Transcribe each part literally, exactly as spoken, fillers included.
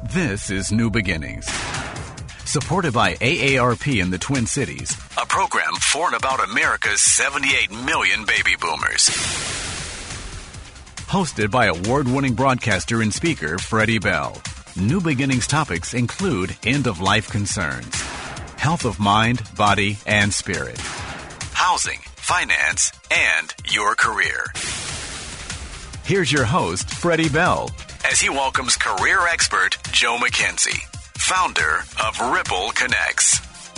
This is New Beginnings, supported by A A R P in the Twin Cities, a program for and about America's seventy-eight million baby boomers. Hosted by award-winning broadcaster and speaker Freddie Bell. New Beginnings topics include end-of-life concerns, health of mind, body, and spirit, housing, finance, and your career. Here's your host, Freddie Bell, as he welcomes career expert Joe McKenzie, founder of Ripple Connects.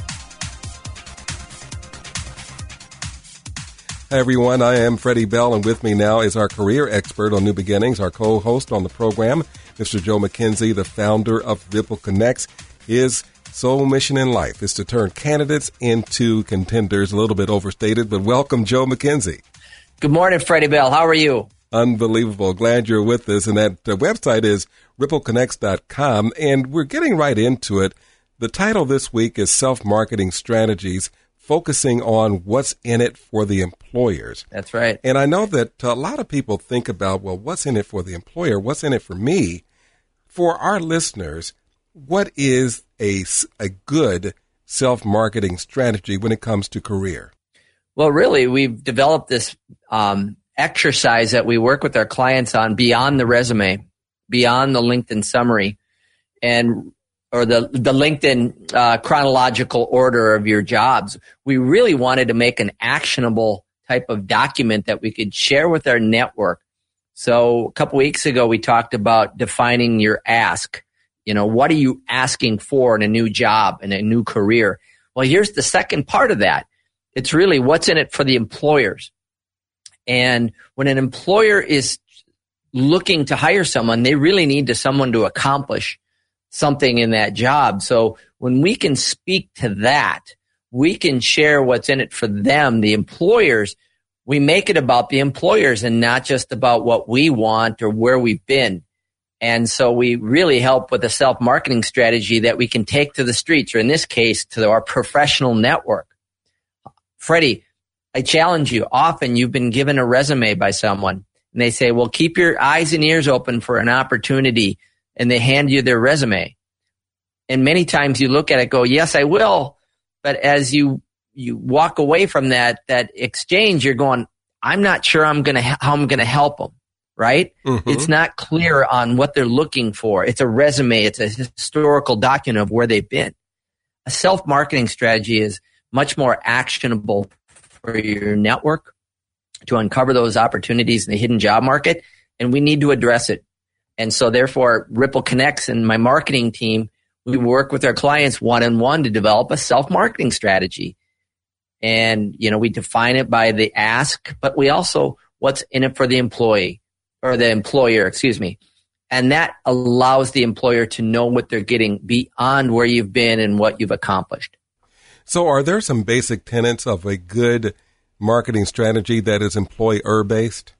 Hi, everyone. I am Freddie Bell, and with me now is our career expert on New Beginnings, our co-host on the program, Mister Joe McKenzie, the founder of Ripple Connects. His sole mission in life is to turn candidates into contenders. A little bit overstated, but welcome, Joe McKenzie. Good morning, Freddie Bell. How are you? Unbelievable. Glad you're with us. And that uh, website is ripple connects dot com, and we're getting right into it. The title this week is Self-Marketing Strategies, focusing on what's in it for the employers. That's right. And I know that a lot of people think about, well, what's in it for the employer? What's in it for me? For our listeners, what is a, a good self-marketing strategy when it comes to career? Well, really, we've developed this um, exercise that we work with our clients on beyond the resume, beyond the LinkedIn summary, and or the, the LinkedIn uh, chronological order of your jobs. We really wanted to make an actionable type of document that we could share with our network. So a couple weeks ago, we talked about defining your ask. You know, what are you asking for in a new job, in a new career? Well, here's the second part of that. It's really what's in it for the employers. And when an employer is looking to hire someone, they really need to someone to accomplish something in that job. So when we can speak to that, we can share what's in it for them, the employers. We make it about the employers and not just about what we want or where we've been. And so we really help with a self-marketing strategy that we can take to the streets, or in this case, to our professional network. Freddie, I challenge you. Often you've been given a resume by someone and they say, well, keep your eyes and ears open for an opportunity. And they hand you their resume. And many times you look at it, go, yes, I will. But as you, you walk away from that, that exchange, you're going, I'm not sure I'm going to, how I'm going to help them. Right? Mm-hmm. It's not clear on what they're looking for. It's a resume. It's a historical document of where they've been. A self-marketing strategy is much more actionable for your network to uncover those opportunities in the hidden job market. And we need to address it. And so therefore, Ripple Connects and my marketing team, we work with our clients one-on-one to develop a self-marketing strategy. And, you know, we define it by the ask, but we also, what's in it for the employee or the employer, excuse me. And that allows the employer to know what they're getting beyond where you've been and what you've accomplished. So are there some basic tenets of a good marketing strategy that is employer-based?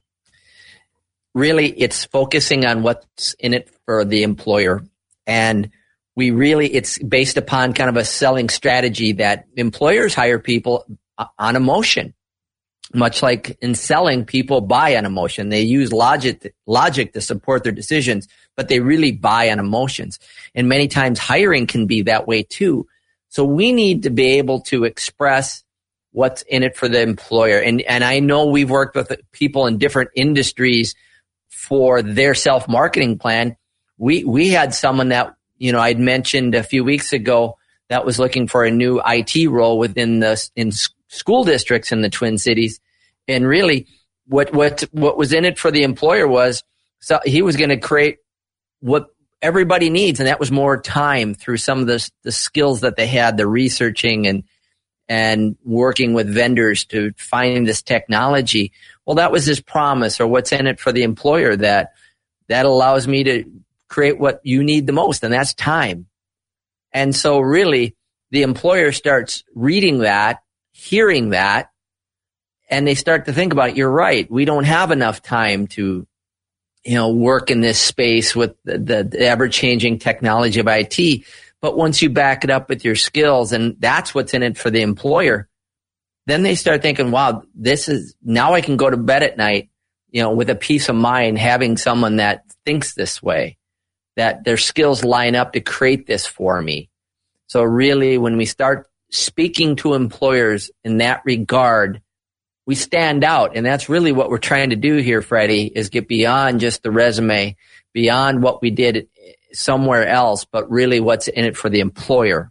Really, it's focusing on what's in it for the employer. And we really, it's based upon kind of a selling strategy that employers hire people on emotion. Much like in selling, people buy on emotion. They use logic, logic to support their decisions, but they really buy on emotions. And many times hiring can be that way too. So we need to be able to express what's in it for the employer. And, and I know we've worked with people in different industries for their self-marketing plan. We, we had someone that, you know, I'd mentioned a few weeks ago that was looking for a new I T role within the, in school districts in the Twin Cities. And really what, what, what was in it for the employer was, so he was going to create what everybody needs. And that was more time through some of the, the skills that they had, the researching and, and working with vendors to find this technology. Well, that was his promise, or what's in it for the employer, that that allows me to create what you need the most, and that's time. And so really the employer starts reading that, hearing that, and they start to think about it. You're right. We don't have enough time to, you know, work in this space with the, the, the ever-changing technology of I T. But once you back it up with your skills, and that's what's in it for the employer, then they start thinking, wow, this is, now I can go to bed at night, you know, with a peace of mind, having someone that thinks this way. that their skills line up to create this for me. So really, when we start speaking to employers in that regard, we stand out. And that's really what we're trying to do here, Freddie, is get beyond just the resume, beyond what we did somewhere else, but really what's in it for the employer.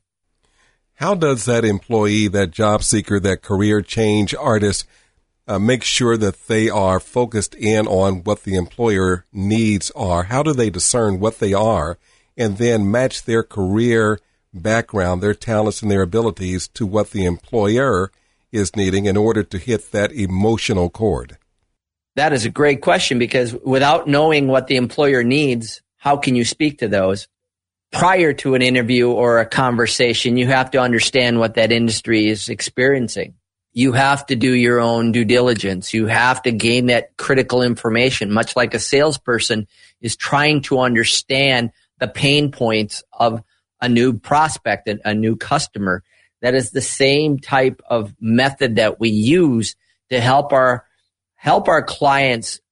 How does that employee, that job seeker, that career change artist uh, make sure that they are focused in on what the employer needs are? How do they discern what they are and then match their career background, their talents and their abilities to what the employer is needing in order to hit that emotional chord? That is a great question, because without knowing what the employer needs, how can you speak to those? Prior to an interview or a conversation, you have to understand what that industry is experiencing. You have to do your own due diligence. You have to gain that critical information, much like a salesperson is trying to understand the pain points of a new prospect, a new customer. That is the same type of method that we use to help our help our clients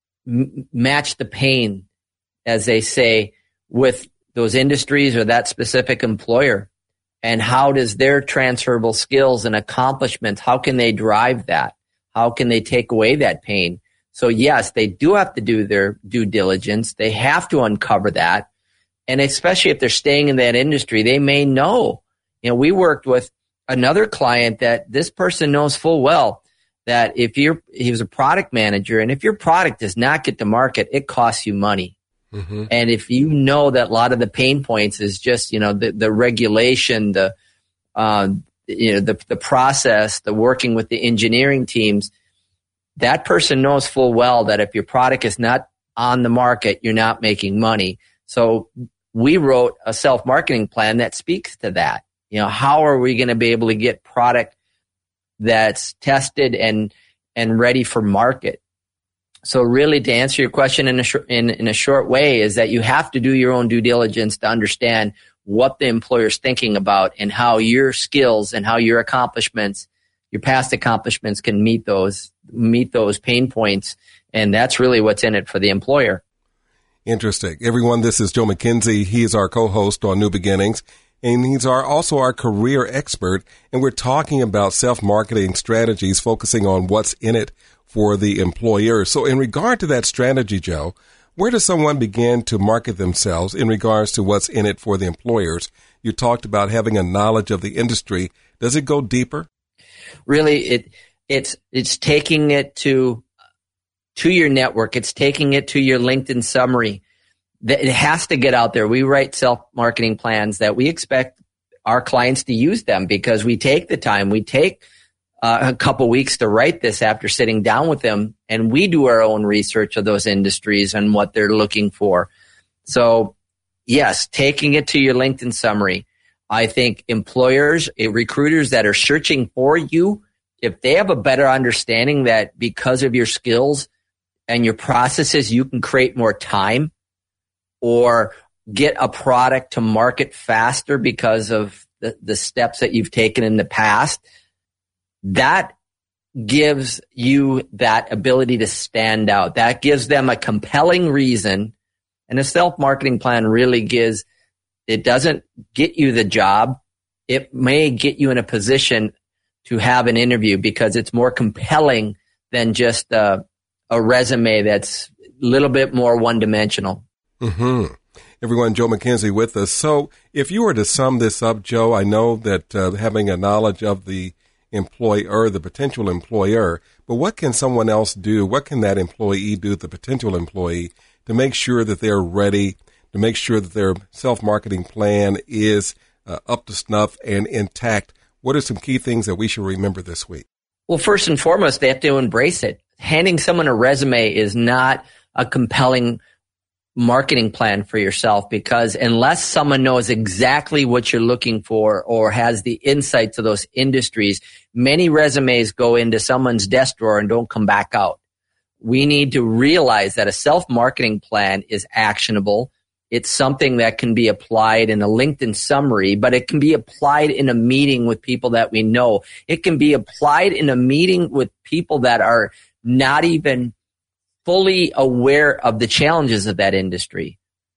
m- match the pain, as they say, with those industries or that specific employer. And how does their transferable skills and accomplishments, how can they drive that? How can they take away that pain? So yes, they do have to do their due diligence. They have to uncover that. And especially if they're staying in that industry, they may know. You know, we worked with another client that this person knows full well that if you're, he was a product manager, and if your product does not get to market, it costs you money. Mm-hmm. And if you know that a lot of the pain points is just, you know, the, the regulation, the, uh, you know, the, the process, the working with the engineering teams, that person knows full well that if your product is not on the market, you're not making money. So we wrote a self-marketing plan that speaks to that. You know, how are we going to be able to get product that's tested and, and ready for market? So really, to answer your question in a, sh- in, in a short way, is that you have to do your own due diligence to understand what the employer is thinking about and how your skills and how your accomplishments, your past accomplishments, can meet those meet those pain points. And that's really what's in it for the employer. Interesting. Everyone, this is Joe McKenzie. He is our co-host on New Beginnings, and he's our, also our career expert. And we're talking about self-marketing strategies, focusing on what's in it for the employer. So in regard to that strategy, Joe, where does someone begin to market themselves in regards to what's in it for the employers? You talked about having a knowledge of the industry. Does it go deeper? Really, it it's it's taking it to to your network. It's taking it to your LinkedIn summary. It has to get out there. We write self-marketing plans that we expect our clients to use them, because we take the time. We take Uh, a couple weeks to write this after sitting down with them, and we do our own research of those industries and what they're looking for. So yes, taking it to your LinkedIn summary. I think employers, recruiters that are searching for you, if they have a better understanding that because of your skills and your processes, you can create more time or get a product to market faster because of the, the steps that you've taken in the past, that gives you that ability to stand out. That gives them a compelling reason. And a self-marketing plan really gives, it doesn't get you the job. It may get you in a position to have an interview because it's more compelling than just a, a resume that's a little bit more one-dimensional. Mm-hmm. Everyone, Joe McKenzie with us. So if you were to sum this up, Joe, I know that uh, having a knowledge of the employer, the potential employer, but what can someone else do? What can that employee do, the potential employee, to make sure that they're ready, to make sure that their self-marketing plan is uh, up to snuff and intact? What are some key things that we should remember this week? Well, first and foremost, they have to embrace it. Handing someone a resume is not a compelling marketing plan for yourself, because unless someone knows exactly what you're looking for or has the insight to those industries, many resumes go into someone's desk drawer and don't come back out. We need to realize that a self-marketing plan is actionable. It's something that can be applied in a LinkedIn summary, but it can be applied in a meeting with people that we know. It can be applied in a meeting with people that are not even fully aware of the challenges of that industry.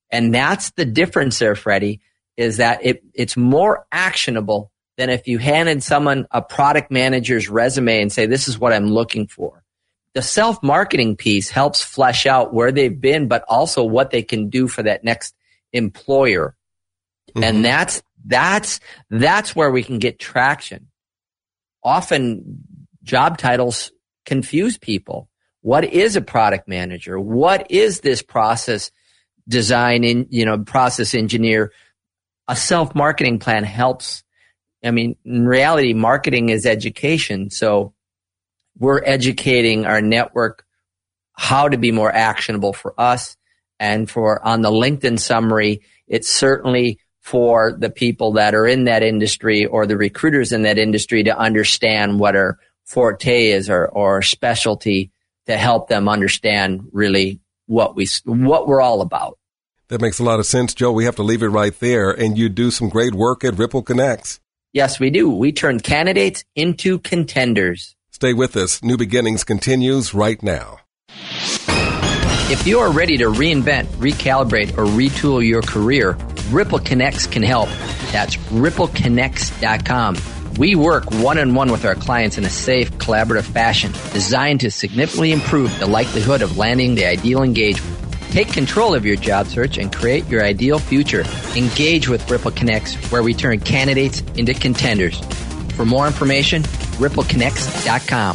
And that's the difference there, Freddie, is that it, it's more actionable than if you handed someone a product manager's resume and say, this is what I'm looking for. The self-marketing piece helps flesh out where they've been, but also what they can do for that next employer. Mm-hmm. And that's, that's, that's where we can get traction. Often job titles confuse people. What is a product manager? What is this process design in, you know, process engineer? A self-marketing plan helps. I mean, in reality, marketing is education. So we're educating our network how to be more actionable for us. And for on the LinkedIn summary, it's certainly for the people that are in that industry or the recruiters in that industry to understand what our forte is or, or specialty to help them understand really what we, what we're all about. That makes a lot of sense, Joe. We have to leave it right there. And you do some great work at Ripple Connects. Yes, we do. We turn candidates into contenders. Stay with us. New Beginnings continues right now. If you are ready to reinvent, recalibrate, or retool your career, Ripple Connects can help. That's ripple connects dot com. We work one-on-one with our clients in a safe, collaborative fashion designed to significantly improve the likelihood of landing the ideal engagement. Take control of your job search and create your ideal future. Engage with Ripple Connects, where we turn candidates into contenders. For more information, ripple connects dot com.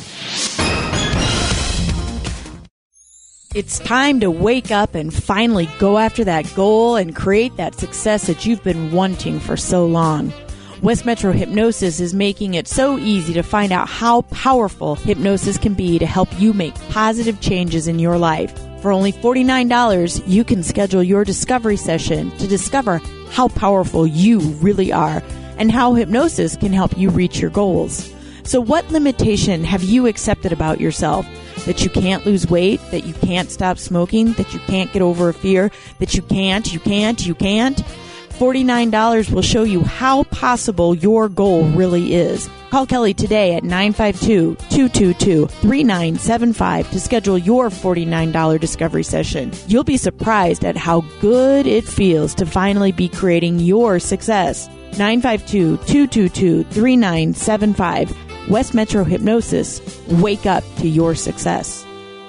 It's time to wake up and finally go after that goal and create that success that you've been wanting for so long. West Metro Hypnosis is making it so easy to find out how powerful hypnosis can be to help you make positive changes in your life. For only forty-nine dollars, you can schedule your discovery session to discover how powerful you really are and how hypnosis can help you reach your goals. So what limitation have you accepted about yourself? That you can't lose weight, that you can't stop smoking, that you can't get over a fear, that you can't, you can't, you can't? forty-nine dollars will show you how possible your goal really is. Call Kelly today at nine five two, two two two, three nine seven five to schedule your forty-nine dollars discovery session. You'll be surprised at how good it feels to finally be creating your success. nine five two, two two two, three nine seven five. West Metro Hypnosis. Wake up to your success.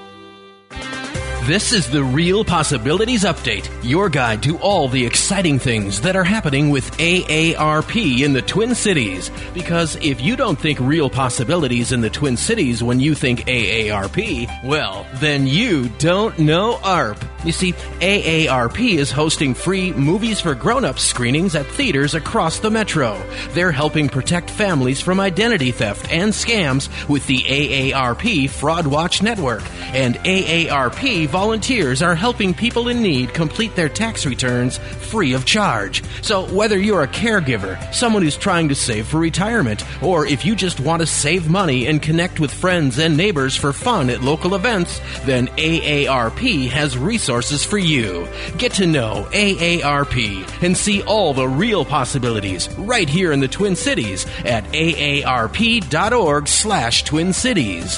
This is the Real Possibilities Update, your guide to all the exciting things that are happening with A A R P in the Twin Cities. Because if you don't think real possibilities in the Twin Cities when you think A A R P, well, then you don't know A R P. You see, A A R P is hosting free Movies for Grown-Ups screenings at theaters across the metro. They're helping protect families from identity theft and scams with the A A R P Fraud Watch Network. And A A R P volunteers are helping people in need complete their tax returns free of charge. So whether you're a caregiver, someone who's trying to save for retirement, or if you just want to save money and connect with friends and neighbors for fun at local events, then A A R P has resources for you. Get to know A A R P and see all the real possibilities right here in the Twin Cities at A A R P dot org slash Twin Cities.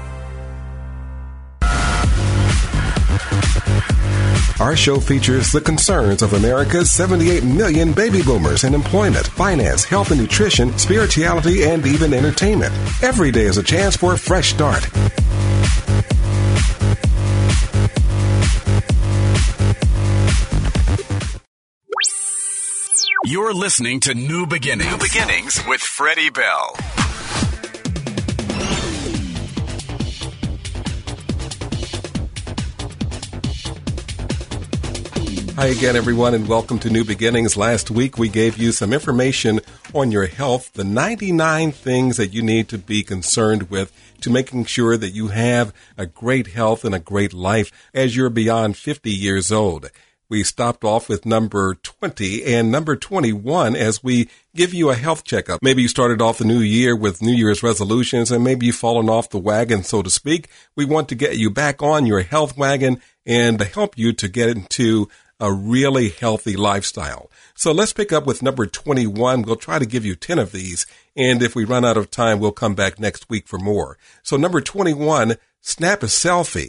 Our show features the concerns of America's seventy-eight million baby boomers in employment, finance, health and nutrition, spirituality, and even entertainment. Every day is a chance for a fresh start. You're listening to New Beginnings. New Beginnings with Freddie Bell. Hi again, everyone, and welcome to New Beginnings. Last week, we gave you some information on your health, the ninety-nine things that you need to be concerned with to making sure that you have a great health and a great life as you're beyond fifty years old. We stopped off with number twenty and number twenty-one as we give you a health checkup. Maybe you started off the new year with New Year's resolutions and maybe you've fallen off the wagon, so to speak. We want to get you back on your health wagon and to help you to get into a really healthy lifestyle. So let's pick up with number twenty-one. We'll try to give you ten of these. And if we run out of time, we'll come back next week for more. So number twenty-one, snap a selfie.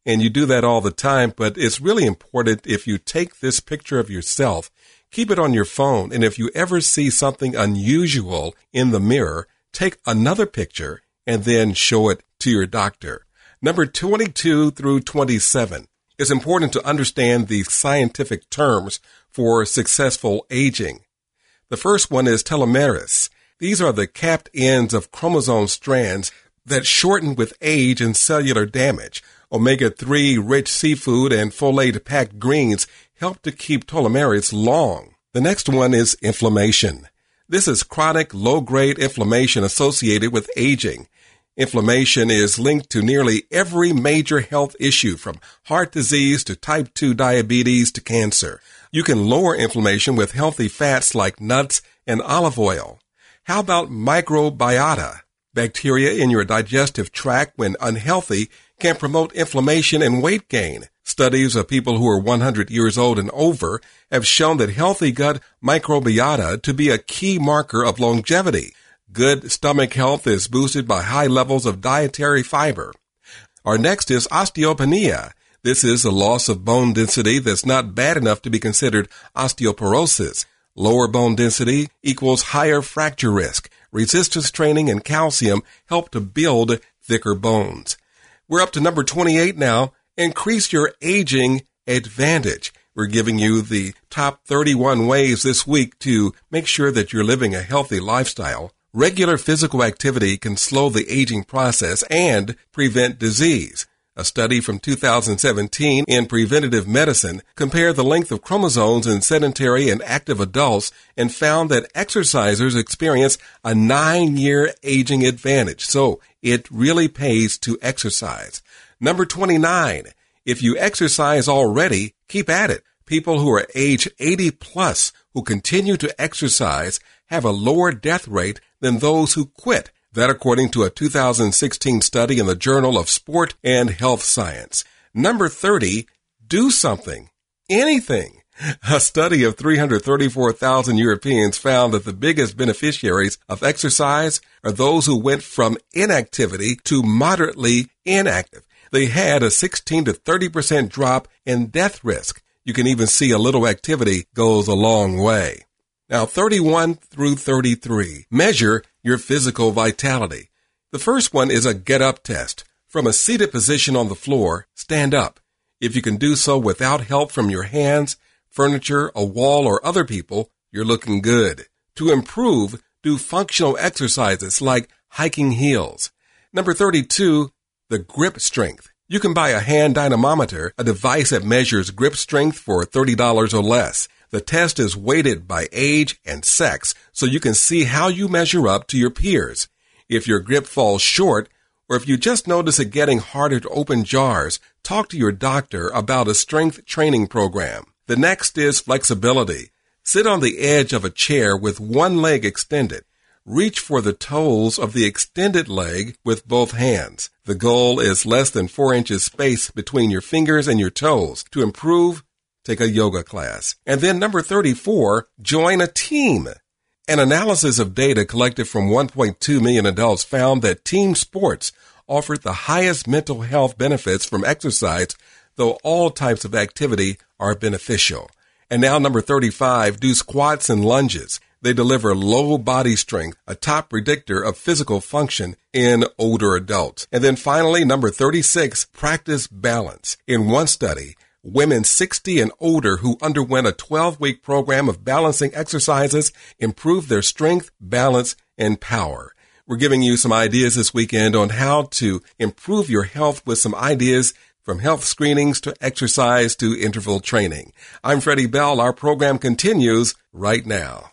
and you do that all the time, but it's really important if you take this picture of yourself, keep it on your phone, and if you ever see something unusual in the mirror, take another picture and then show it to your doctor. Number twenty-two through twenty-seven. It's important to understand the scientific terms for successful aging. The first one is telomeres. These are the capped ends of chromosome strands that shorten with age and cellular damage. omega three rich seafood and folate-packed greens help to keep telomeres long. The next one is inflammation. This is chronic low-grade inflammation associated with aging. Inflammation is linked to nearly every major health issue, from heart disease to type two diabetes to cancer. You can lower inflammation with healthy fats like nuts and olive oil. How about microbiota? Bacteria in your digestive tract, when unhealthy, can promote inflammation and weight gain. Studies of people who are one hundred years old and over have shown that healthy gut microbiota to be a key marker of longevity. Good stomach health is boosted by high levels of dietary fiber. Our next is osteopenia. This is a loss of bone density that's not bad enough to be considered osteoporosis. Lower bone density equals higher fracture risk. Resistance training and calcium help to build thicker bones. We're up to number twenty-eight now. Increase your aging advantage. We're giving you the top thirty-one ways this week to make sure that you're living a healthy lifestyle. Regular physical activity can slow the aging process and prevent disease. A study from two thousand seventeen in Preventative Medicine compared the length of chromosomes in sedentary and active adults and found that exercisers experience a nine-year aging advantage. So it really pays to exercise. Number twenty-nine, if you exercise already, keep at it. People who are age eighty plus who continue to exercise have a lower death rate than those who quit. That according to a two thousand sixteen study in the Journal of Sport and Health Science. Number thirty, do something. Anything. A study of three hundred thirty-four thousand Europeans found that the biggest beneficiaries of exercise are those who went from inactivity to moderately inactive. They had a sixteen to thirty percent drop in death risk. You can even see a little activity goes a long way. Now, thirty-one through thirty-three, measure your physical vitality. The first one is a get-up test. From a seated position on the floor, stand up. If you can do so without help from your hands, furniture, a wall, or other people, you're looking good. To improve, do functional exercises like hiking heels. Number thirty-two, the grip strength. You can buy a hand dynamometer, a device that measures grip strength for thirty dollars or less. The test is weighted by age and sex, so you can see how you measure up to your peers. If your grip falls short, or if you just notice it getting harder to open jars, talk to your doctor about a strength training program. The next is flexibility. Sit on the edge of a chair with one leg extended. Reach for the toes of the extended leg with both hands. The goal is less than four inches space between your fingers and your toes. To improve, take a yoga class. And then number thirty-four, join a team. An analysis of data collected from one point two million adults found that team sports offered the highest mental health benefits from exercise, though all types of activity are beneficial. And now number thirty-five, do squats and lunges. They deliver low body strength, a top predictor of physical function in older adults. And then finally, number thirty-six, practice balance. In one study, women sixty and older who underwent a twelve-week program of balancing exercises improved their strength, balance, and power. We're giving you some ideas this weekend on how to improve your health with some ideas from health screenings to exercise to interval training. I'm Freddie Bell. Our program continues right now.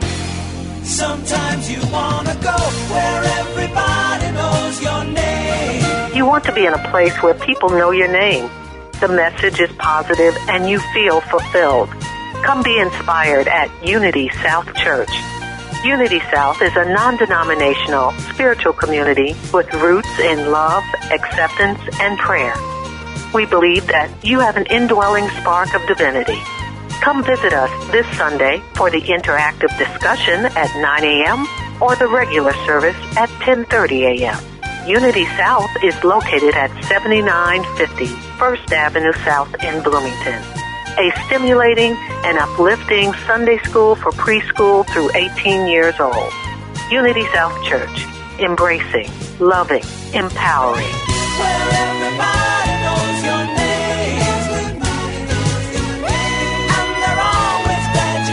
Sometimes you want to go where everybody knows your name. You want to be in a place where people know your name. The message is positive and you feel fulfilled. Come be inspired at Unity South Church. Unity South is a non-denominational spiritual community with roots in love, acceptance, and prayer. We believe that you have an indwelling spark of divinity. Come visit us this Sunday for the interactive discussion at nine a.m. or the regular service at ten thirty a.m. Unity South is located at seventy-nine fifty First Avenue South in Bloomington. A stimulating and uplifting Sunday school for preschool through eighteen years old. Unity South Church, embracing, loving, empowering. Where everybody knows your name, and they're always glad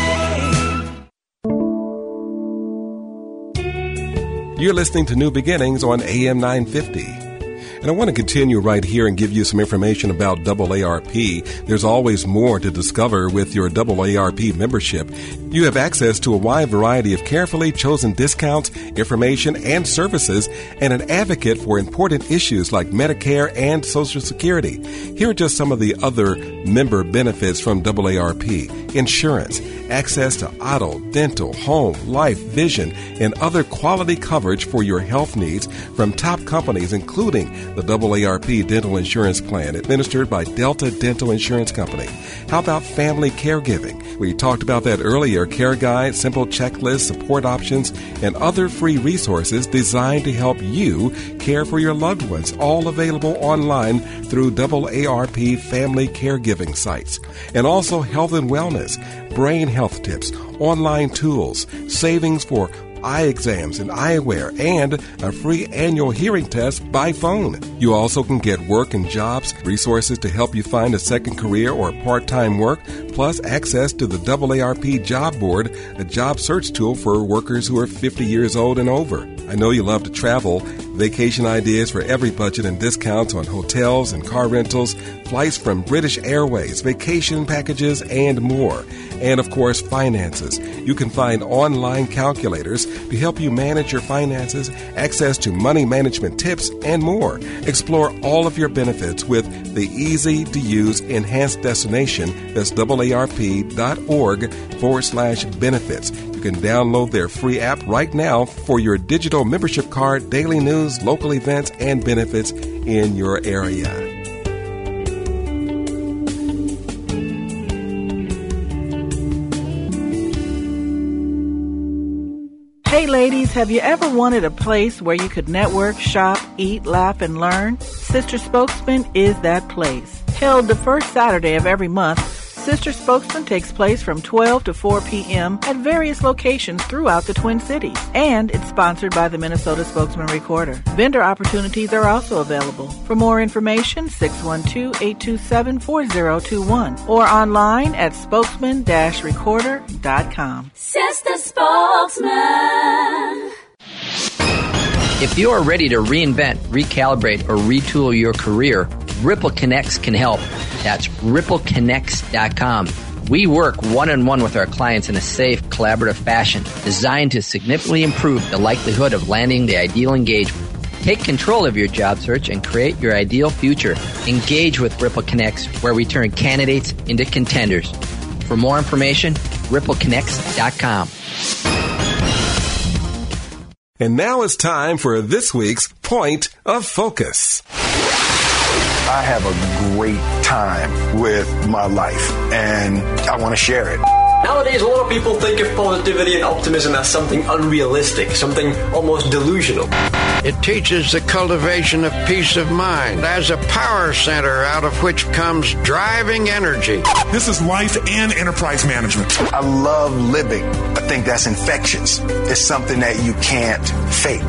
you came. You're listening to New Beginnings on A M nine fifty. And I want to continue right here and give you some information about double A R P. There's always more to discover with your double A R P membership. You have access to a wide variety of carefully chosen discounts, information, and services, and an advocate for important issues like Medicare and Social Security. Here are just some of the other member benefits from double A R P. Insurance, access to auto, dental, home, life, vision, and other quality coverage for your health needs from top companies, including the double A R P Dental Insurance Plan administered by Delta Dental Insurance Company. How about family caregiving? We talked about that earlier. Care guide, simple checklists, support options, and other free resources designed to help you care for your loved ones, all available online through double A R P family caregiving sites. And also health and wellness, brain health tips, online tools, savings for eye exams and eyewear, and a free annual hearing test by phone. You also can get work and jobs, resources to help you find a second career or part-time work, plus access to the double A R P Job Board, a job search tool for workers who are fifty years old and over. I know you love to travel. Vacation ideas for every budget and discounts on hotels and car rentals, flights from British Airways, vacation packages, and more. And, of course, finances. You can find online calculators to help you manage your finances, access to money management tips, and more. Explore all of your benefits with the easy-to-use enhanced destination. That's double-A-R-P.org forward slash benefits. You can download their free app right now for your digital membership card, daily news, local events, and benefits in your area. Hey ladies, have you ever wanted a place where you could network, shop, eat, laugh, and learn? Sister Spokesman is that place. Held the first Saturday of every month, Sister Spokesman takes place from twelve to four p.m. at various locations throughout the Twin Cities. And it's sponsored by the Minnesota Spokesman Recorder. Vendor opportunities are also available. For more information, six one two, eight two seven, four zero two one or online at spokesman dash recorder dot com. Sister Spokesman. If you are ready to reinvent, recalibrate, or retool your career, Ripple Connects can help. That's ripple connects dot com. We work one-on-one with our clients in a safe, collaborative fashion designed to significantly improve the likelihood of landing the ideal engagement. Take control of your job search and create your ideal future. Engage with Ripple Connects, where we turn candidates into contenders. For more information, ripple connects dot com. And now it's time for this week's Point of Focus. I have a great time with my life, and I want to share it. Nowadays, a lot of people think of positivity and optimism as something unrealistic, something almost delusional. It teaches the cultivation of peace of mind as a power center out of which comes driving energy. This is life and enterprise management. I love living. I think that's infectious. It's something that you can't fake.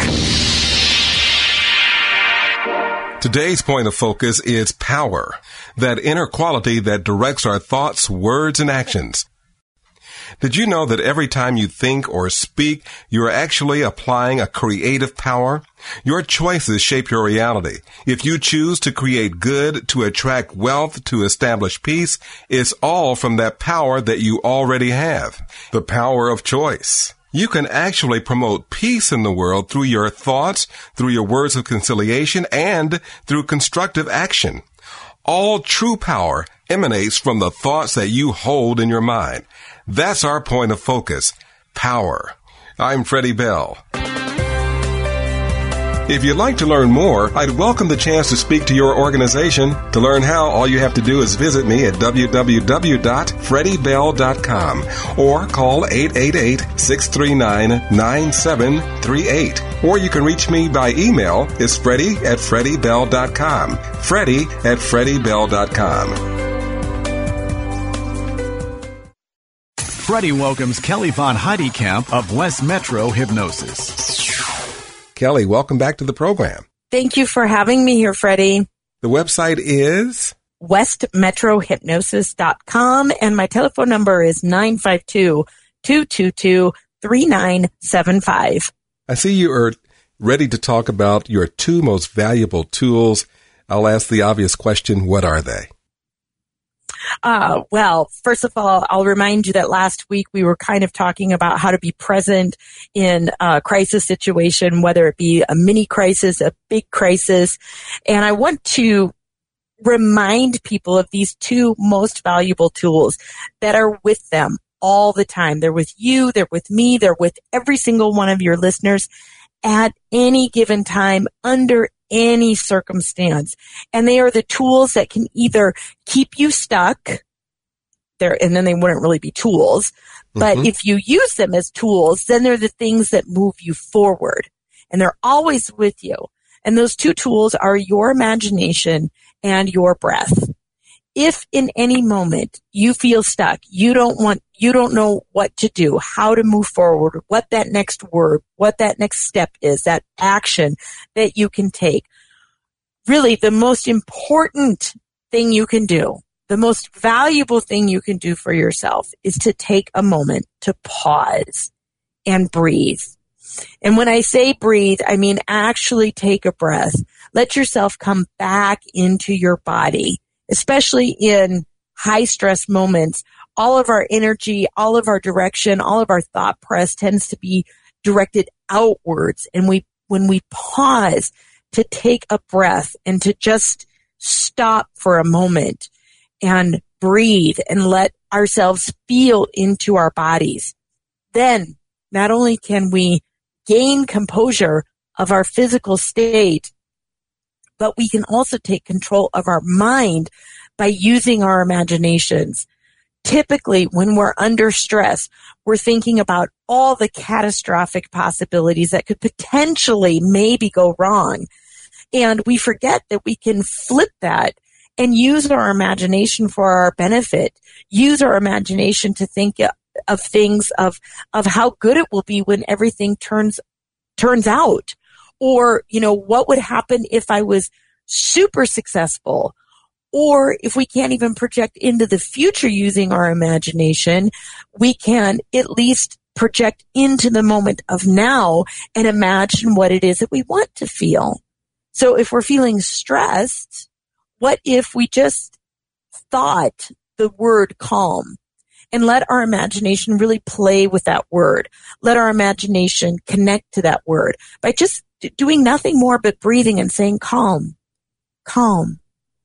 Today's point of focus is power, that inner quality that directs our thoughts, words, and actions. Did you know that every time you think or speak, you're actually applying a creative power? Your choices shape your reality. If you choose to create good, to attract wealth, to establish peace, it's all from that power that you already have, the power of choice. You can actually promote peace in the world through your thoughts, through your words of conciliation, and through constructive action. All true power emanates from the thoughts that you hold in your mind. That's our point of focus, power. I'm Freddie Bell. If you'd like to learn more, I'd welcome the chance to speak to your organization. To learn how, all you have to do is visit me at w w w dot freddie bell dot com or call eight eight eight, six three nine, nine seven three eight. Or you can reach me by email. It's freddie at freddie bell dot com. freddie at freddie bell dot com. Freddie welcomes Kelly Von Heidekamp of West Metro Hypnosis. Kelly, welcome back to the program. Thank you for having me here, Freddie. The website is west metro hypnosis dot com, and my telephone number is nine five two, two two two, three nine seven five. I see you are ready to talk about your two most valuable tools. I'll ask the obvious question, what are they? Uh, well, first of all, I'll remind you that last week we were kind of talking about how to be present in a crisis situation, whether it be a mini crisis, a big crisis. And I want to remind people of these two most valuable tools that are with them all the time. They're with you, they're with me, they're with every single one of your listeners at any given time, under any circumstance. And they are the tools that can either keep you stuck there, and then they wouldn't really be tools. But mm-hmm. if you use them as tools, then they're the things that move you forward. And they're always with you. And those two tools are your imagination and your breath. If in any moment you feel stuck, you don't want, you don't know what to do, how to move forward, what that next word, what that next step is, that action that you can take. Really, the most important thing you can do, the most valuable thing you can do for yourself is to take a moment to pause and breathe. And when I say breathe, I mean actually take a breath. Let yourself come back into your body. Especially in high stress moments, all of our energy, all of our direction, all of our thought press tends to be directed outwards. And we, when we pause to take a breath and to just stop for a moment and breathe and let ourselves feel into our bodies, then not only can we gain composure of our physical state, but we can also take control of our mind by using our imaginations. Typically, when we're under stress, we're thinking about all the catastrophic possibilities that could potentially maybe go wrong. And we forget that we can flip that and use our imagination for our benefit. Use our imagination to think of things of, of how good it will be when everything turns, turns out. Or, you know, what would happen if I was super successful? Or if we can't even project into the future using our imagination, we can at least project into the moment of now and imagine what it is that we want to feel. So if we're feeling stressed, what if we just thought the word calm and let our imagination really play with that word? Let our imagination connect to that word by just doing nothing more but breathing and saying calm, calm,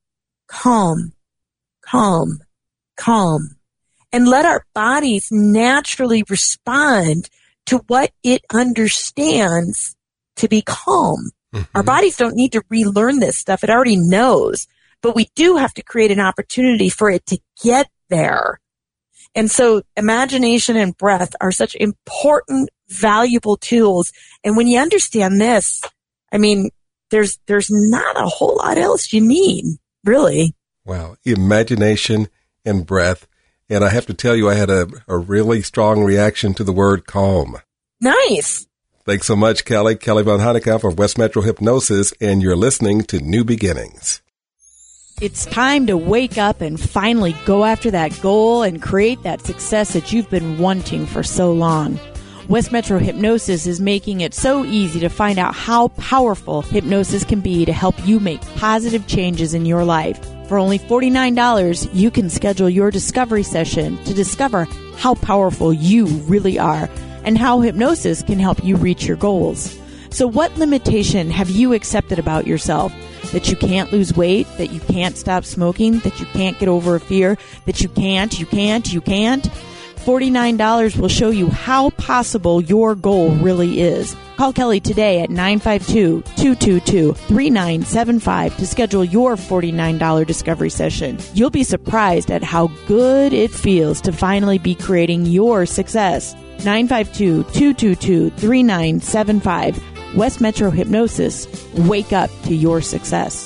calm, calm, calm. And let our bodies naturally respond to what it understands to be calm. Mm-hmm. Our bodies don't need to relearn this stuff. It already knows. But we do have to create an opportunity for it to get there. And so imagination and breath are such important, valuable tools. And when you understand this, I mean, there's there's not a whole lot else you need, really. Wow. Imagination and breath. And I have to tell you, I had a, a really strong reaction to the word calm. Nice. Thanks so much, Kelly. Kelly Von Heidekamp of West Metro Hypnosis, and you're listening to New Beginnings. It's time to wake up and finally go after that goal and create that success that you've been wanting for so long. West Metro Hypnosis is making it so easy to find out how powerful hypnosis can be to help you make positive changes in your life. For only forty-nine dollars, you can schedule your discovery session to discover how powerful you really are and how hypnosis can help you reach your goals. So what limitation have you accepted about yourself? That you can't lose weight, that you can't stop smoking, that you can't get over a fear, that you can't, you can't, you can't? forty-nine dollars will show you how possible your goal really is. Call Kelly today at nine five two, two two two, three nine seven five to schedule your forty-nine dollars discovery session. You'll be surprised at how good it feels to finally be creating your success. nine five two, two two two, three nine seven five. West Metro Hypnosis. Wake up to your success.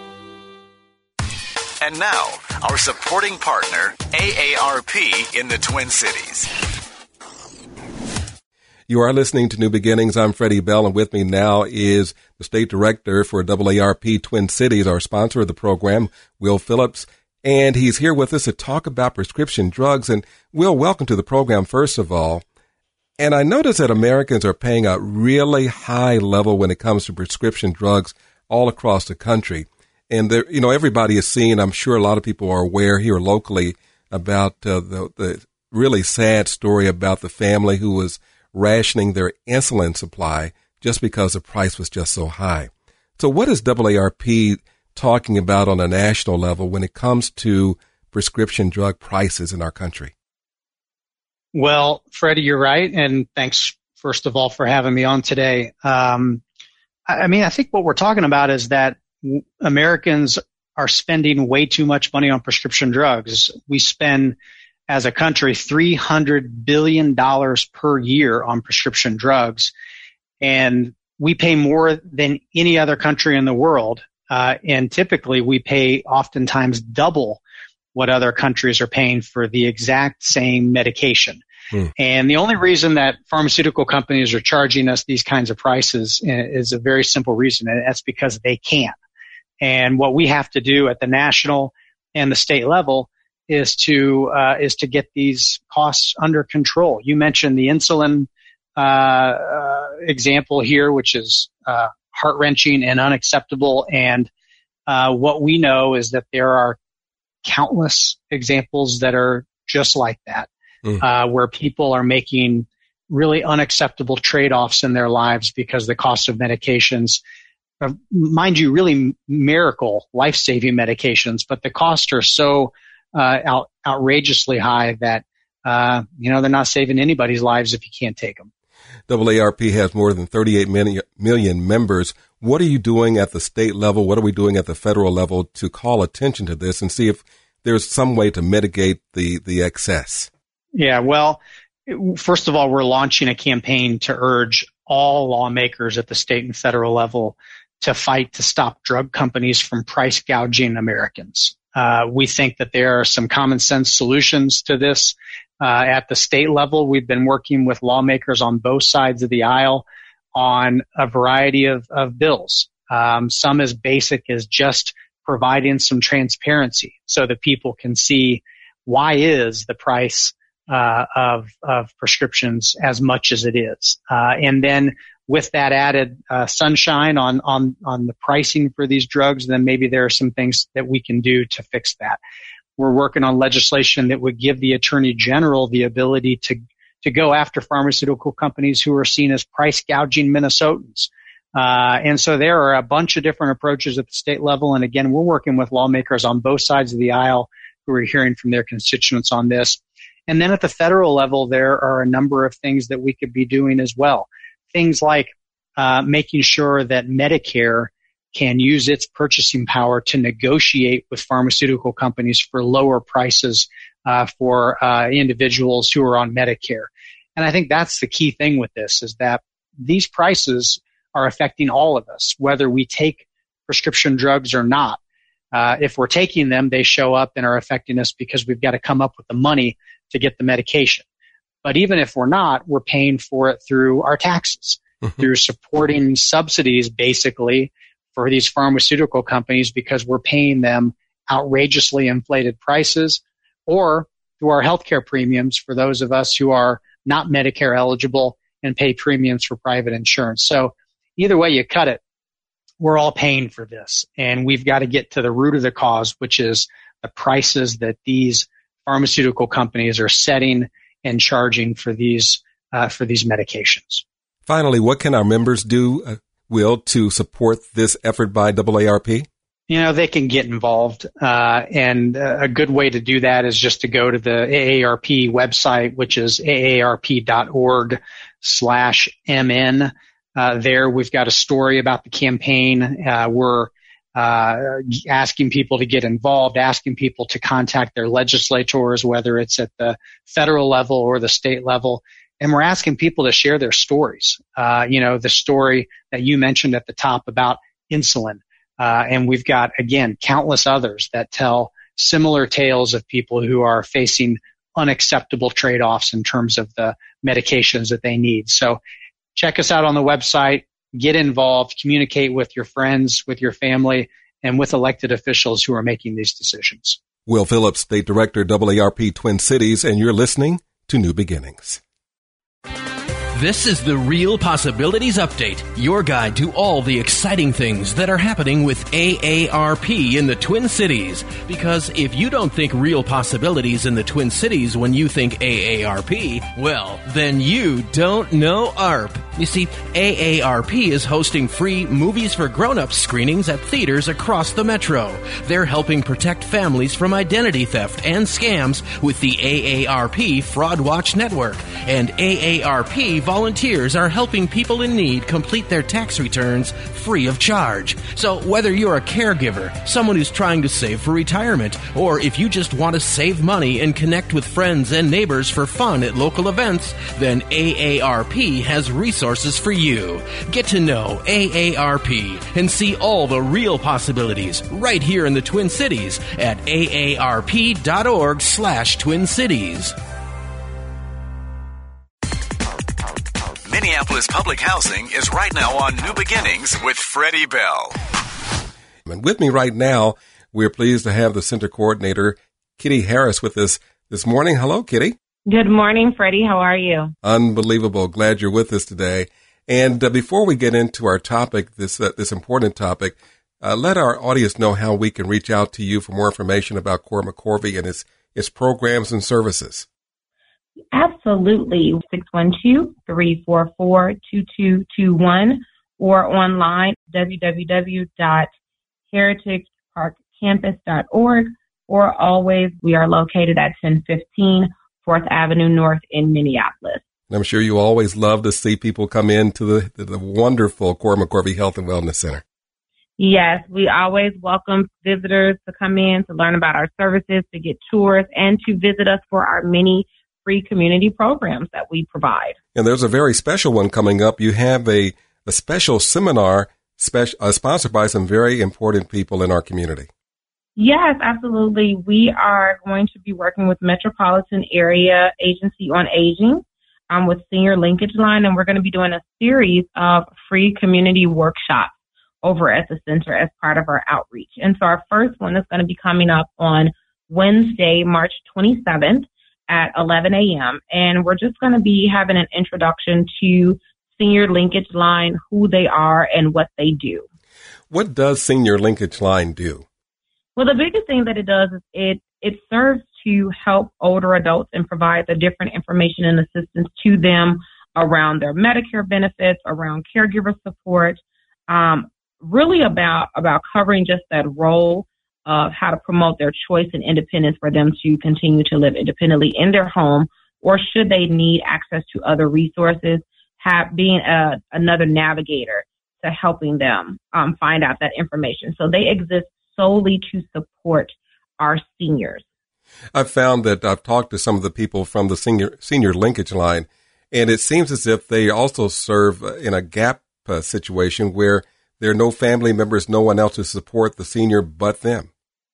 And now, our supporting partner, A A R P in the Twin Cities. You are listening to New Beginnings. I'm Freddie Bell, and with me now is the State Director for A A R P Twin Cities, our sponsor of the program, Will Phillips. And he's here with us to talk about prescription drugs. And Will, welcome to the program, first of all. And I notice that Americans are paying a really high level when it comes to prescription drugs all across the country. And, there, you know, everybody is seeing, I'm sure a lot of people are aware here locally about uh, the, the really sad story about the family who was rationing their insulin supply just because the price was just so high. So what is A A R P talking about on a national level when it comes to prescription drug prices in our country? Well, Freddie, you're right. And thanks, first of all, for having me on today. Um, I mean, I think what we're talking about is that Americans are spending way too much money on prescription drugs. We spend, as a country, three hundred billion dollars per year on prescription drugs. And we pay more than any other country in the world. Uh, and typically we pay oftentimes double what other countries are paying for the exact same medication. Hmm. And the only reason that pharmaceutical companies are charging us these kinds of prices is a very simple reason, and that's because they can. And what we have to do at the national and the state level is to uh, is to get these costs under control. You mentioned the insulin uh, uh, example here, which is uh, heart-wrenching and unacceptable. And uh, what we know is that there are countless examples that are just like that, mm. uh, where people are making really unacceptable trade-offs in their lives because the cost of medications, uh, mind you, really miracle, life-saving medications, but the costs are so uh, out, outrageously high that, uh, you know, they're not saving anybody's lives if you can't take them. A A R P has more than thirty-eight million members. What are you doing at the state level? What are we doing at the federal level to call attention to this and see if there's some way to mitigate the, the excess? Yeah, well, first of all, we're launching a campaign to urge all lawmakers at the state and federal level to fight to stop drug companies from price gouging Americans. Uh, we think that there are some common sense solutions to this. Uh, at the state level, we've been working with lawmakers on both sides of the aisle on a variety of, of bills. Um, some as basic as just providing some transparency so that people can see why is the price uh, of, of prescriptions as much as it is. Uh, and then with that added uh, sunshine on, on, on the pricing for these drugs, then maybe there are some things that we can do to fix that. We're working on legislation that would give the Attorney General the ability to to go after pharmaceutical companies who are seen as price gouging Minnesotans. Uh, and so there are a bunch of different approaches at the state level. And again, we're working with lawmakers on both sides of the aisle who are hearing from their constituents on this. And then at the federal level, there are a number of things that we could be doing as well. Things like uh, making sure that Medicare can use its purchasing power to negotiate with pharmaceutical companies for lower prices uh, for uh, individuals who are on Medicare. And I think that's the key thing with this, is that these prices are affecting all of us, whether we take prescription drugs or not. Uh, if we're taking them, they show up and are affecting us because we've got to come up with the money to get the medication. But even if we're not, we're paying for it through our taxes, mm-hmm. through supporting subsidies, basically, for these pharmaceutical companies because we're paying them outrageously inflated prices, or through our healthcare premiums for those of us who are not Medicare eligible and pay premiums for private insurance. So either way you cut it, we're all paying for this. And we've got to get to the root of the cause, which is the prices that these pharmaceutical companies are setting and charging for these, uh, for these medications. Finally, what can our members do, uh, Will, to support this effort by A A R P? you know, they can get involved. Uh, and uh, a good way to do that is just to go to the A A R P website, which is aarp.org slash MN. Uh, there we've got a story about the campaign. Uh, we're uh, asking people to get involved, asking people to contact their legislators, whether it's at the federal level or the state level. And we're asking people to share their stories. Uh, you know, the story that you mentioned at the top about insulin. Uh, and we've got, again, countless others that tell similar tales of people who are facing unacceptable trade-offs in terms of the medications that they need. So check us out on the website, get involved, communicate with your friends, with your family, and with elected officials who are making these decisions. Will Phillips, State Director, A A R P Twin Cities, and you're listening to New Beginnings. This is the Real Possibilities Update, your guide to all the exciting things that are happening with A A R P in the Twin Cities. Because if you don't think real possibilities in the Twin Cities when you think A A R P, well, then you don't know A R P. You see, A A R P is hosting free Movies for Grown-Ups screenings at theaters across the metro. They're helping protect families from identity theft and scams with the A A R P Fraud Watch Network. And A A R P volunteers are helping people in need complete their tax returns free of charge. So whether you're a caregiver, someone who's trying to save for retirement, or if you just want to save money and connect with friends and neighbors for fun at local events, then A A R P has resources for you. Get to know A A R P and see all the real possibilities right here in the Twin Cities at aarp.org slash Twin Cities. Minneapolis Public Housing is right now on New Beginnings with Freddie Bell. And with me right now, we're pleased to have the Center Coordinator, Kitty Harris, with us this morning. Hello, Kitty. Good morning, Freddie. How are you? Unbelievable. Glad you're with us today. And uh, before we get into our topic, this uh, this important topic, uh, let our audience know how we can reach out to you for more information about Core McCorvey and its, its programs and services. Absolutely. six one two, three four four, two two two one or online, w w w dot heritage park campus dot org, or always we are located at ten fifteen fourth Avenue North in Minneapolis. I'm sure you always love to see people come into the, the, the wonderful Core McCorvey Health and Wellness Center. Yes, we always welcome visitors to come in to learn about our services, to get tours, and to visit us for our many free community programs that we provide. And there's a very special one coming up. You have a, a special seminar special, uh, sponsored by some very important people in our community. Yes, absolutely. We are going to be working with Metropolitan Area Agency on Aging um, with Senior Linkage Line, and we're going to be doing a series of free community workshops over at the center as part of our outreach. And so our first one is going to be coming up on Wednesday, March twenty-seventh. At eleven a.m. And we're just going to be having an introduction to Senior Linkage Line, who they are and what they do. What does Senior Linkage Line do? Well, the biggest thing that it does is it, it serves to help older adults and provide the different information and assistance to them around their Medicare benefits, around caregiver support, um, really about, about covering just that role of how to promote their choice and independence for them to continue to live independently in their home, or should they need access to other resources, have being a, another navigator to helping them um, find out that information. So they exist solely to support our seniors. I've found that I've talked to some of the people from the senior senior linkage line, and it seems as if they also serve in a gap uh, situation where there are no family members, no one else to support the senior but them.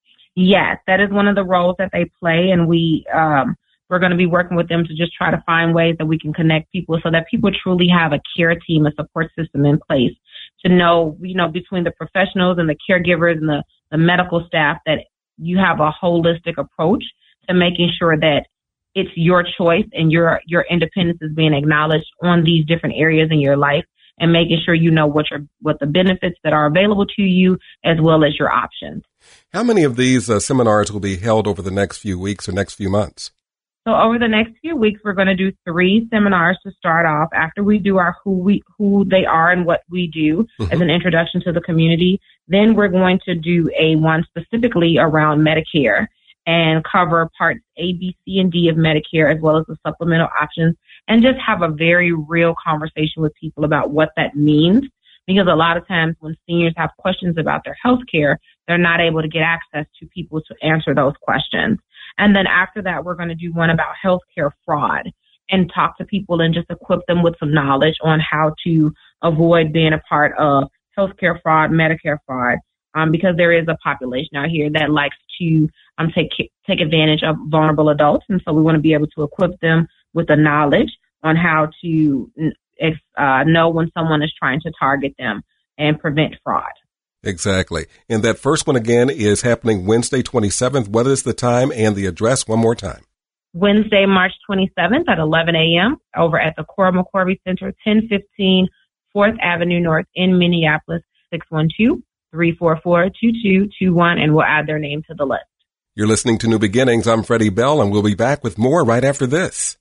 Yes, that is one of the roles that they play, and we, um, we're going to be working with them to just try to find ways that we can connect people so that people truly have a care team, a support system in place to know, you know, between the professionals and the caregivers and the, the medical staff, that you have a holistic approach to making sure that it's your choice and your, your independence is being acknowledged on these different areas in your life, and making sure you know what your, what the benefits that are available to you as well as your options. How many of these uh, seminars will be held over the next few weeks or next few months? So over the next few weeks, we're going to do three seminars to start off. After we do our who we who they are and what we do mm-hmm. as an introduction to the community, then we're going to do a one specifically around Medicare and cover parts A, B, C, and D of Medicare, as well as the supplemental options, and just have a very real conversation with people about what that means. Because a lot of times when seniors have questions about their health care, they're not able to get access to people to answer those questions. And then after that, we're going to do one about healthcare fraud and talk to people and just equip them with some knowledge on how to avoid being a part of healthcare fraud, Medicare fraud, um, because there is a population out here that likes to um, take take advantage of vulnerable adults. And so we want to be able to equip them with the knowledge on how to uh, know when someone is trying to target them and prevent fraud. Exactly. And that first one again is happening Wednesday, twenty-seventh. What is the time and the address one more time? Wednesday, March twenty-seventh at eleven a.m. over at the Cora McCorvey Center, ten fifteen fourth Avenue North in Minneapolis, six one two, three four four, two two two one, and we'll add their name to the list. You're listening to New Beginnings. I'm Freddie Bell, and we'll be back with more right after this.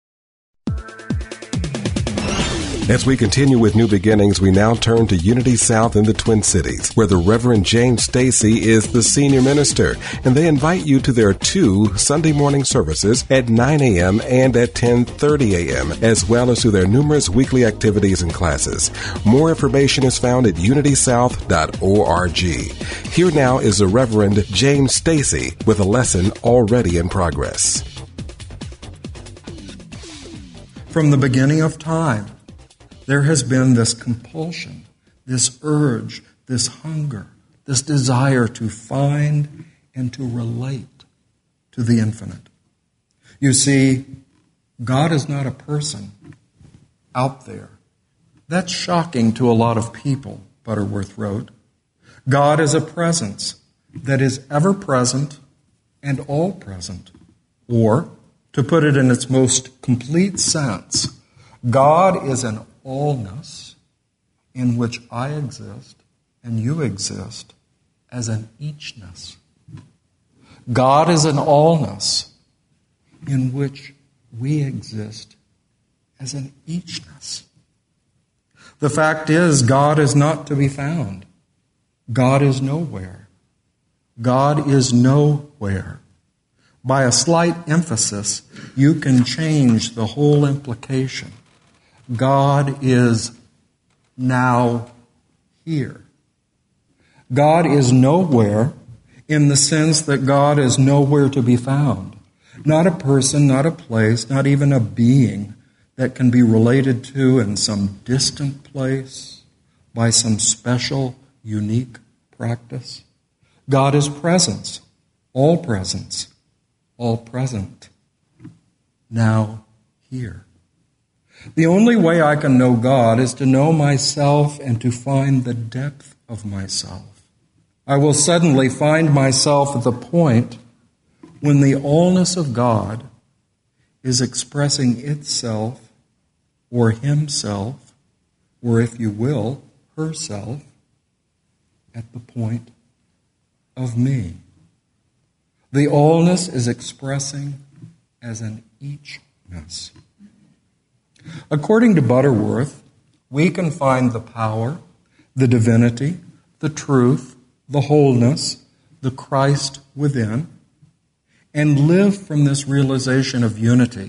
As we continue with New Beginnings, we now turn to Unity South in the Twin Cities, where the Reverend James Stacy is the senior minister, and they invite you to their two Sunday morning services at nine a.m. and at ten thirty a.m., as well as to their numerous weekly activities and classes. More information is found at unity south dot org. Here now is the Reverend James Stacy with a lesson already in progress. From the beginning of time, there has been this compulsion, this urge, this hunger, this desire to find and to relate to the infinite. You see, God is not a person out there. That's shocking to a lot of people, Butterworth wrote. God is a presence that is ever present and all present. Or, to put it in its most complete sense, God is an allness in which I exist and you exist as an eachness. God is an allness in which we exist as an eachness. The fact is, God is not to be found. God is nowhere. God is nowhere. By a slight emphasis, you can change the whole implication. God is now here. God is nowhere in the sense that God is nowhere to be found. Not a person, not a place, not even a being that can be related to in some distant place by some special, unique practice. God is presence, all presence, all present, now here. The only way I can know God is to know myself and to find the depth of myself. I will suddenly find myself at the point when the allness of God is expressing itself or himself, or if you will, herself, at the point of me. The allness is expressing as an eachness. According to Butterworth, we can find the power, the divinity, the truth, the wholeness, the Christ within, and live from this realization of unity,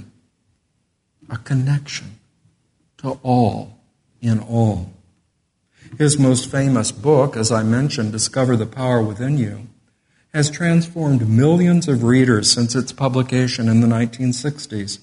a connection to all in all. His most famous book, as I mentioned, Discover the Power Within You, has transformed millions of readers since its publication in the nineteen sixties.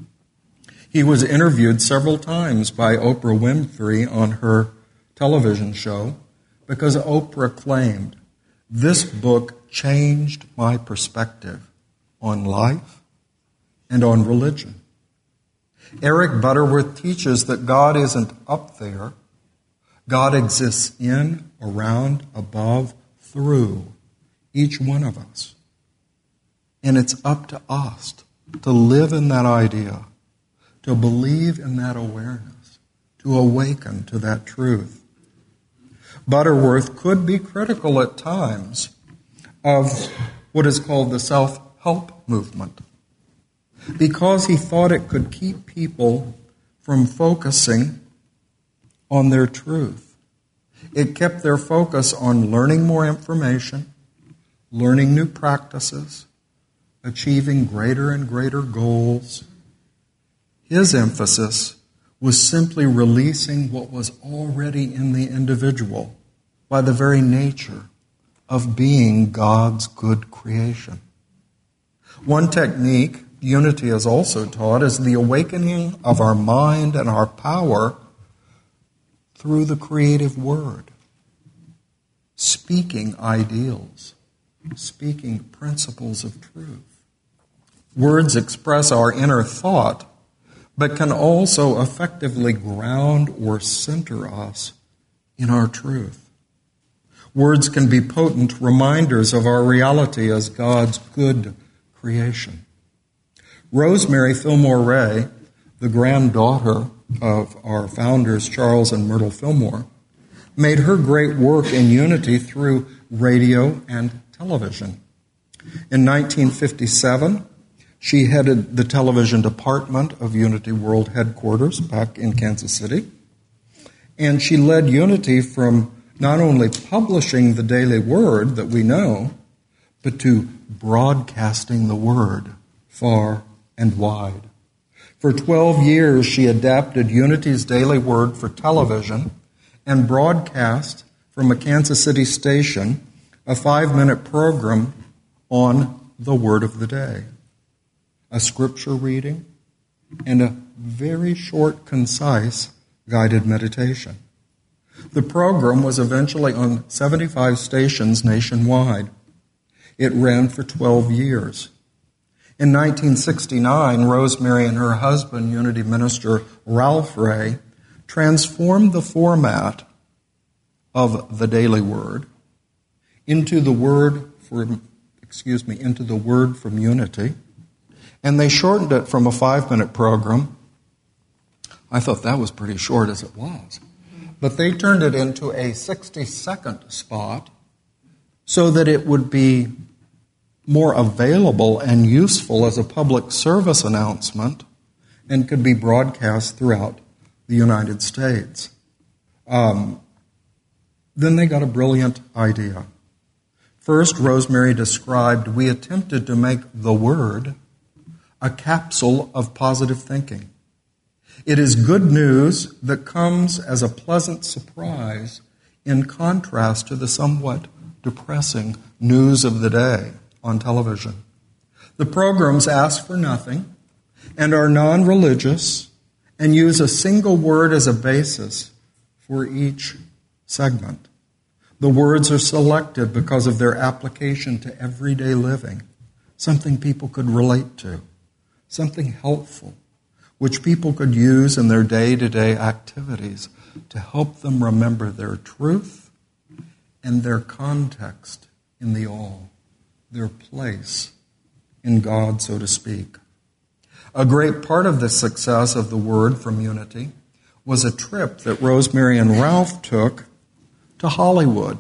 He was interviewed several times by Oprah Winfrey on her television show because Oprah claimed, "This book changed my perspective on life and on religion." Eric Butterworth teaches that God isn't up there. God exists in, around, above, through each one of us. And it's up to us to live in that idea, to believe in that awareness, to awaken to that truth. Butterworth could be critical at times of what is called the self-help movement. because he thought it could keep people from focusing on their truth. It kept their focus on learning more information, learning new practices, achieving greater and greater goals. His emphasis was simply releasing what was already in the individual by the very nature of being God's good creation. One technique Unity is also taught is the awakening of our mind and our power through the creative word, speaking ideals, speaking principles of truth. Words express our inner thought, but can also effectively ground or center us in our truth. Words can be potent reminders of our reality as God's good creation. Rosemary Fillmore Ray, the granddaughter of our founders, Charles and Myrtle Fillmore, made her great work in Unity through radio and television. In nineteen fifty-seven, she headed the television department of Unity World Headquarters back in Kansas City, and she led Unity from not only publishing the daily word that we know, but to broadcasting the word far and wide. For twelve years, she adapted Unity's daily word for television and broadcast from a Kansas City station a five-minute program on the word of the day, a scripture reading, and a very short, concise, guided meditation. The program was eventually on seventy-five stations nationwide. It ran for twelve years. In nineteen sixty-nine, Rosemary and her husband, Unity minister Ralph Ray, transformed the format of the daily word into the word for, excuse me, into the word from Unity, and they shortened it from a five-minute program. I thought that was pretty short as it was. But they turned it into a sixty-second spot so that it would be more available and useful as a public service announcement and could be broadcast throughout the United States. Um, then they got a brilliant idea. First, Rosemary described, we attempted to make the Word a capsule of positive thinking. It is good news that comes as a pleasant surprise in contrast to the somewhat depressing news of the day on television. The programs ask for nothing and are non-religious and use a single word as a basis for each segment. The words are selected because of their application to everyday living, something people could relate to, something helpful, which people could use in their day-to-day activities to help them remember their truth and their context in the all, their place in God, so to speak. A great part of the success of the Word from Unity was a trip that Rosemary and Ralph took to Hollywood.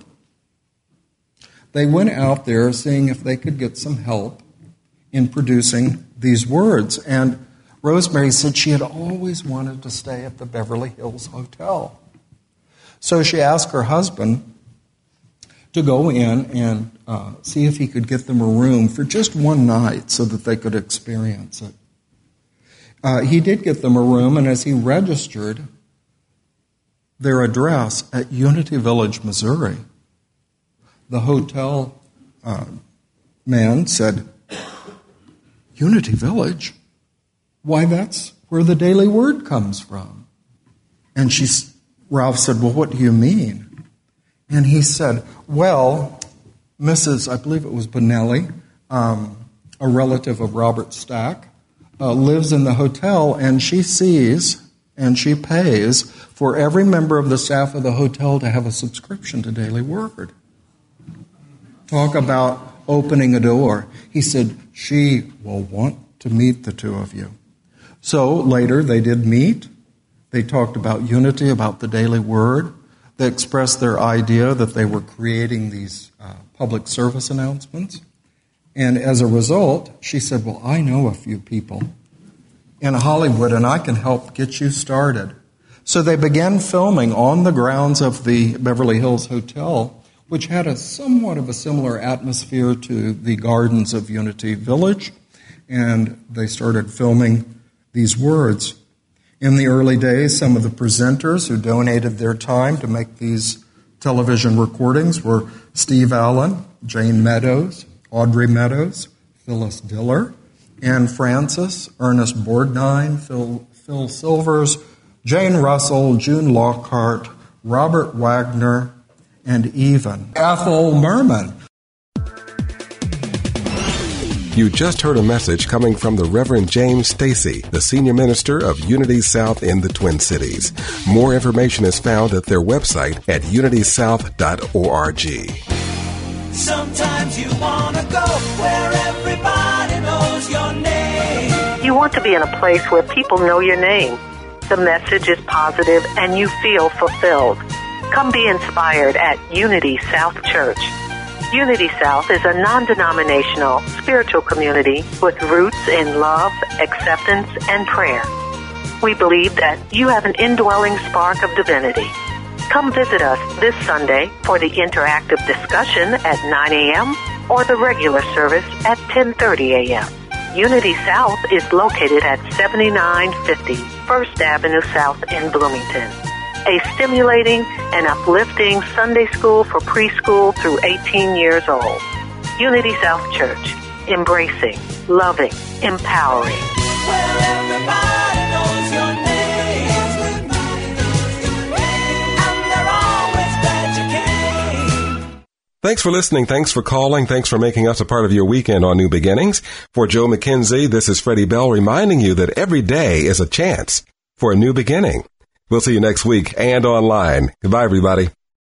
They went out there seeing if they could get some help in producing these words. And Rosemary said she had always wanted to stay at the Beverly Hills Hotel. So she asked her husband to go in and uh, see if he could get them a room for just one night so that they could experience it. Uh, he did get them a room, and as he registered their address at Unity Village, Missouri, the hotel uh, man said, Unity Village? Why, that's where the daily word comes from. And she, Ralph said, well, what do you mean? And he said, well, Missus I believe it was Bonelli, um, a relative of Robert Stack, uh, lives in the hotel, and she sees and she pays for every member of the staff of the hotel to have a subscription to Daily Word. Talk about opening a door. He said, she will want to meet the two of you. So later they did meet. They talked about Unity, about the Daily Word. They expressed their idea that they were creating these uh, public service announcements. And as a result, she said, well, I know a few people in Hollywood, and I can help get you started. So they began filming on the grounds of the Beverly Hills Hotel, which had a somewhat of a similar atmosphere to the gardens of Unity Village, and they started filming these words. In the early days, some of the presenters who donated their time to make these television recordings were Steve Allen, Jane Meadows, Audrey Meadows, Phyllis Diller, Anne Francis, Ernest Borgnine, Phil, Phil Silvers, Jane Russell, June Lockhart, Robert Wagner, and even Ethel Merman. You just heard a message coming from the Reverend James Stacy, the Senior Minister of Unity South in the Twin Cities. More information is found at their website at unity south dot org. Sometimes you want to go where everybody knows your name. You want to be in a place where people know your name. The message is positive and you feel fulfilled. Come be inspired at Unity South Church. Unity South is a non-denominational spiritual community with roots in love, acceptance, and prayer. We believe that you have an indwelling spark of divinity. Come visit us this Sunday for the interactive discussion at nine a.m. or the regular service at ten thirty a.m. Unity South is located at seventy-nine fifty First Avenue South in Bloomington. A stimulating and uplifting Sunday school for preschool through eighteen years old. Unity South Church, embracing, loving, empowering. Where everybody knows your name. And they're always glad you came. Thanks for listening. Thanks for calling. Thanks for making us a part of your weekend on New Beginnings. For Joe McKenzie, this is Freddie Bell reminding you that every day is a chance for a new beginning. We'll see you next week and online. Goodbye, everybody.